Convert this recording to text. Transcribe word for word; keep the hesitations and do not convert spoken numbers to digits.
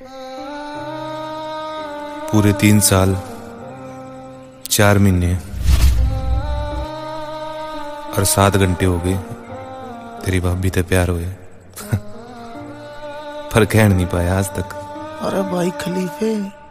पूरे तीन साल चार महीने और सात घंटे हो गए तेरी भाभी ते प्यार हुए पर कह नहीं पाया आज तक। अरे भाई खलीफे